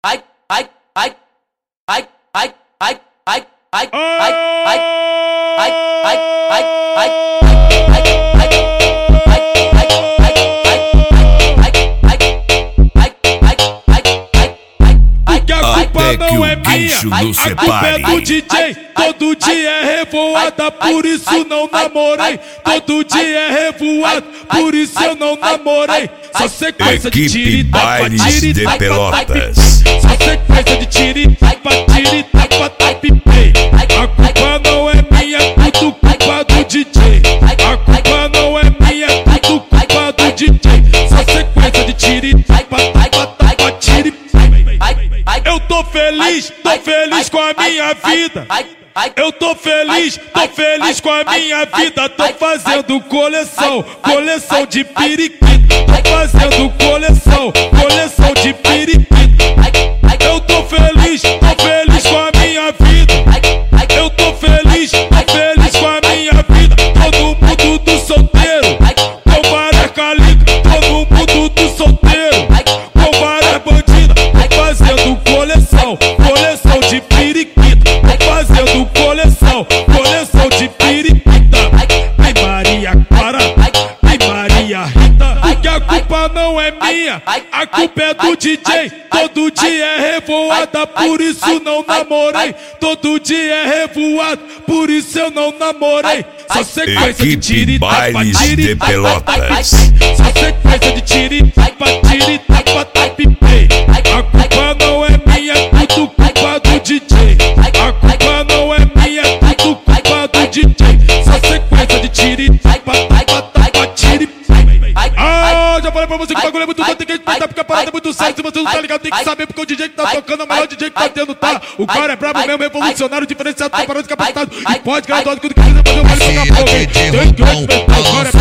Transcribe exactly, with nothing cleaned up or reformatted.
ai, ai, ai, ai, ai, ai, ai, ai, ai, ai, ai, ai, ai, ai, até que o bicho não separe. A culpa é do D J, todo dia é revoada, por isso não namorei. Todo dia é revoado, por isso eu não namorei. Só sequência de tiro e tapa, tiro e tapa, Pelotas. só sequência de tiro e tapa, tiro e tapa, tapipei. A culpa não é minha, é tudo culpa do D J. A culpa não é minha, é tudo culpa do D J. Só sequência de tiro e tapa, tapa, tapa, tiro e eu tô feliz, tô feliz com a minha vida. Eu tô feliz, tô feliz com a minha vida. Tô fazendo coleção, coleção de periquito. Tô fazendo coleção, coleção de periquito. Eu tô feliz, tô feliz com a minha vida. Eu tô feliz, tô feliz com a minha vida. Todo mundo do solteiro, com várias calicas. Todo mundo do solteiro, com várias bandidas. Tô fazendo coleção, coleção de periquita. Tô fazendo coleção, coleção de periquita. Vem Maria Clara, vem Maria Rita. Porque a culpa não é minha, a culpa é do D J. Todo dia é revoada, por isso não namorei. Todo dia é revoado, por isso eu não namorei. Só sequência de tiro e tapa, tiro e tapa, só sequência de tiro e tapa, tiro e tapa, tapipei. A culpa não é minha, é tudo culpa do D J. A culpa não é minha, é tudo culpa do D J. Só sequência de tiro e tapa, tapa, tapa, tiro e ah, já falei pra você que o bagulho é muito doido, tem que respeitar porque a parada é muito séria. Se você não tá ligado, tem que saber porque o D J que tá tocando é o melhor D J que tá tendo, tá? O cara é brabo mesmo, revolucionário, diferenciado, preparado, capacitado e pode graduado quando quiser fazer o baile tocar fogo. Tem que respeitar, o cara é